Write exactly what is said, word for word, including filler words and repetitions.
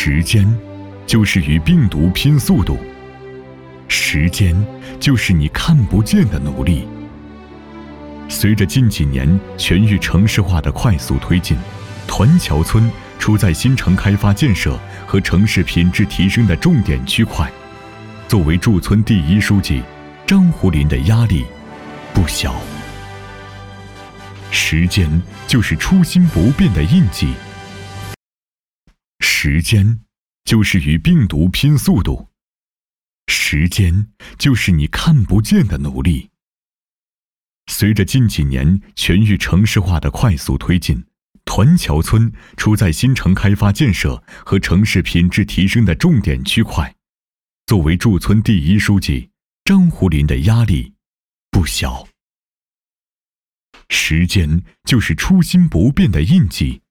时间就是与病毒拼速度，时间就是你看不见的努力。随着近几年全域城市化的快速推进，团桥村处在新城开发建设和城市品质提升的重点区块。作为驻村第一书记，张胡林的压力不小。时间就是初心不变的印记，时间就是与病毒拼速度，时间就是你看不见的努力。随着近几年全域城市化的快速推进，团桥村处在新城开发建设和城市品质提升的重点区块。作为驻村第一书记，张胡林的压力不小。时间就是初心不变的印记，